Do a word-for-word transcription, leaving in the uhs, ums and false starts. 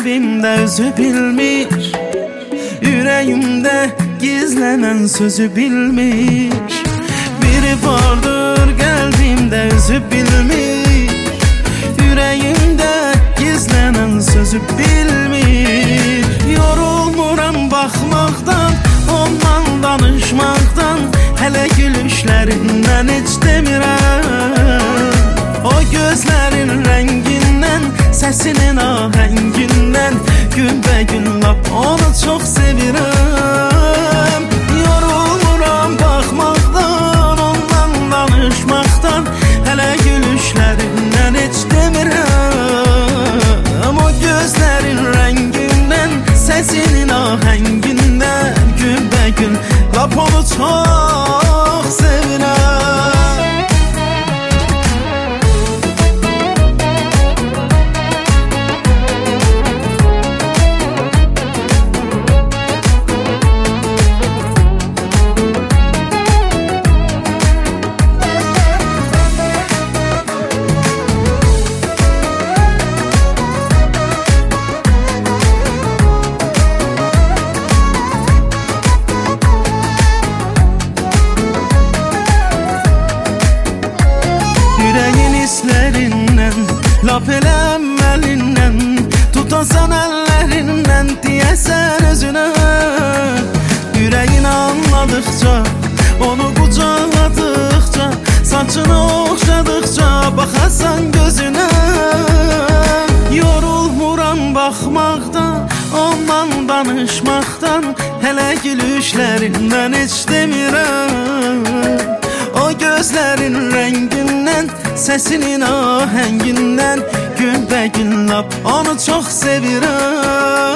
qəlbimdə özü bilmiş, ürəyimdə gizlənən sözü bilmiş. Biri vardır qəlbimdə özü bilmiş, ürəyimdə gizlənən sözü bilmiş. Yorulmuram baxmaqdan, ondan danışmaqdan, hələ gülüşlərindən heç demirəm. O gözlərin rəngindən, səsinin ahəngindən, günbəgün lap onu çox sevirəm. Yorulmuram baxmaqdan, ondan danışmaqdan, hələ gülüşlərindən heç demirəm. O gözlərin rəngindən, səsinin ahəngindən, günbəgün lap onu çox sevirəm. Lap eləməlindən, tutasan əllərindən, deyəsən özünə. Ürəyin anladıqca, onu qucaqladıqca, saçını oxşadıqca, baxasan gözünə. Yorulmuram baxmaqdan, ondan danışmaqdan, hələ gülüşlərindən heç demirəm. O gözlərin rəngindən, səsinin ahəngindən, günbəgün lap onu çox sevirəm.